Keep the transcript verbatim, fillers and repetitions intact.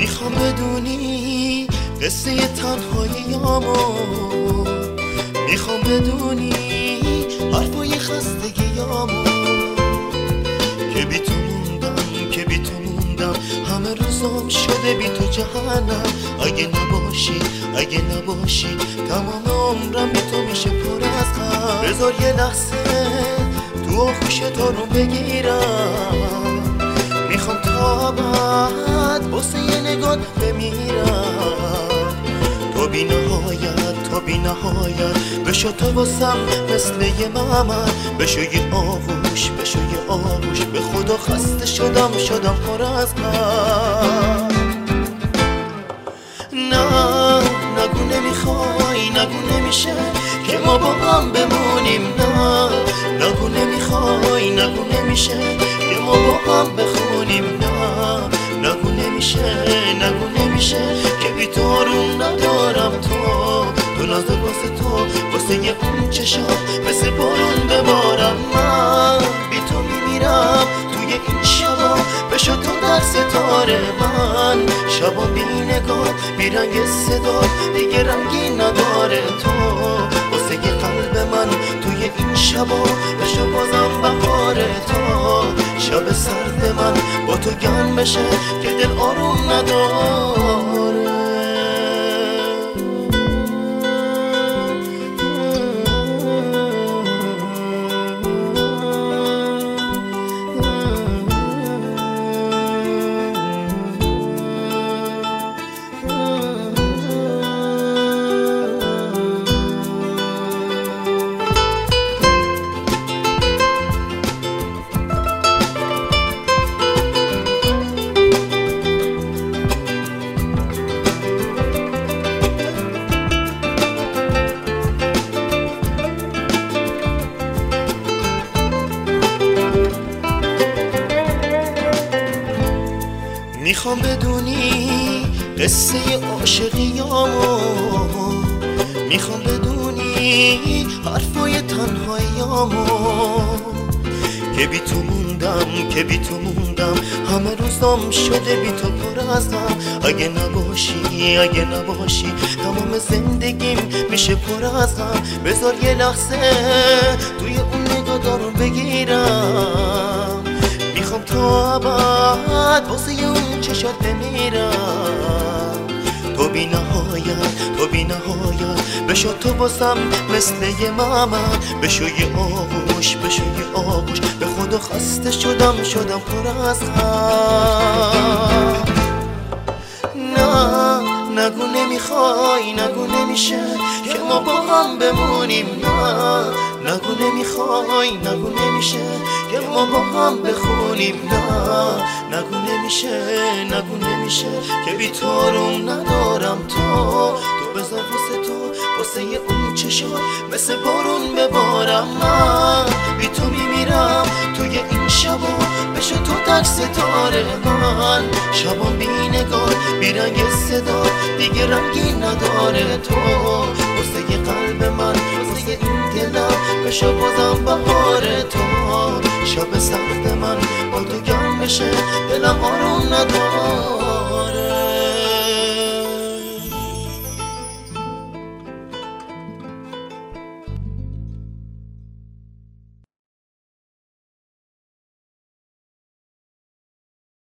میخوام بدونی قصه تنهاییامو، میخوام بدونی حرفای خستگیامو، که بی تو موندم که بی تو موندم همه روزام شده بی تو جهنم. اگه نباشی اگه نباشی تمام عمرم بی تو میشه پر از غم. بذار یه لحظه تو آغوش تارو بگیرم، میخوام تا بعد واسه یه نگات بمیرم. تو بی نهایت تو بی نهایت بشو تو واسم مثل یه ممن، بشو یه آغوش بشو یه آغوش. به خدا خسته شدم شدم پر از غم. نه نگو نمیخوای نگو نمیشه که ما با هم بمونیم. نه نگو نمیخوای نگو نمیشه که ما با هم بخونیم. نه نگو نمیشه نگو نمیشه که بی تو آروم ندارم. تو تو نازه واسه تو واسه یه اون چشات مثل بارون ببارم. من بی تو میمیرم توی این شبا، بشو تو در ستاره من. شبا بی نگاه بی رنگ صدا دیگه رنگی نداره. تو واسه یه قلب من توی این شبا، بشو بازم بهاره. تا شب سرد من با تو گرم بشه که دل آروم نداره. میخوام بدونی قصه عاشقیامو، میخوام بدونی حرفای تنهاییامو، که بی تو موندم که بی تو موندم همه روزام شده بی تو پر از غم. اگه نباشی اگه نباشی تمام زندگیم میشه پر از غم. بذار یه لحظه توی اون نگاه رو بگیرم، میخوام تا ابد واسه اون چشات بمیرم. تو بی نهایت تو بی نهایت بشو تو واسم مثل یه ممن، بشو یه آغوش بشو یه آغوش. به خدا خسته شدم شدم پر از غم. نه نگو نمیخوای نگو نمیشه که ما با هم بمونیم. نه نگو نمیخوای نگو نمیشه که ما با هم بخونیم. نه نگو نمیشه نگو نمیشه که بی تو آروم ندارم. تو تو بذار واسه تو واسه یه اون چشات مثل بارون ببارم. من بی تو میمیرم توی این شبا، بشو تو در ستاره من. شبا بی نگاه بی رنگ صدا دیگه رنگی نداره. تو واسه یه قلب من واسه این دلم بشو بازم بهاره. تو شب سخت من با تو گرم بشه دلم آروم نداره.